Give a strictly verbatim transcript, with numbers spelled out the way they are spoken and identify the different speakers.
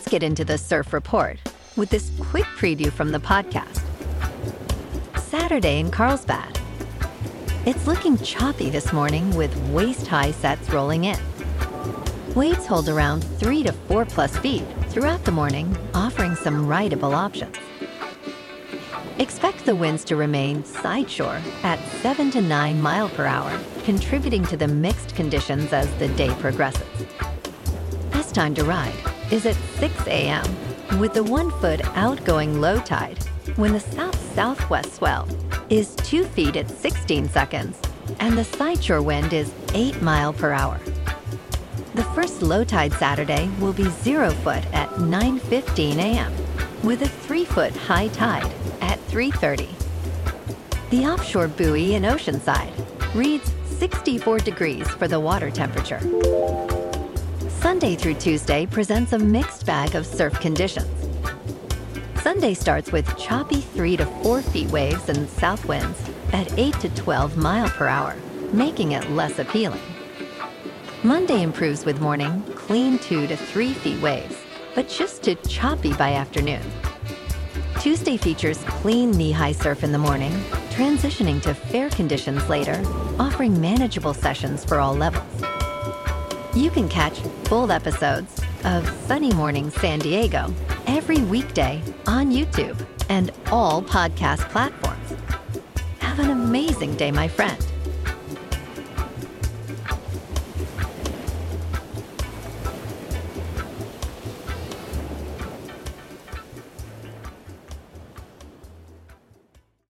Speaker 1: get into the surf report with this quick preview from the podcast. Saturday in Carlsbad. It's looking choppy this morning with waist-high sets rolling in. Waves hold around three to four plus feet throughout the morning, offering some rideable options. Expect the winds to remain sideshore at seven to nine mile per hour, contributing to the mixed conditions as the day progresses. Best time to ride is at six a.m. with the one-foot outgoing low tide when the south-southwest swell is two feet at sixteen seconds and the sideshore wind is eight mile per hour. The first low tide Saturday will be zero foot at nine fifteen a.m. with a three-foot high tide at three thirty. The offshore buoy in Oceanside reads sixty-four degrees for the water temperature. Sunday through Tuesday presents a mixed bag of surf conditions. Sunday starts with choppy three to four feet waves and south winds at eight to twelve mile per hour, making it less appealing. Monday improves with morning, clean two to three feet waves, but shifts to choppy by afternoon. Tuesday features clean knee-high surf in the morning, transitioning to fair conditions later, offering manageable sessions for all levels. You can catch full episodes of Sunny Morning San Diego every weekday on YouTube and all podcast platforms. Have an amazing day, my friend.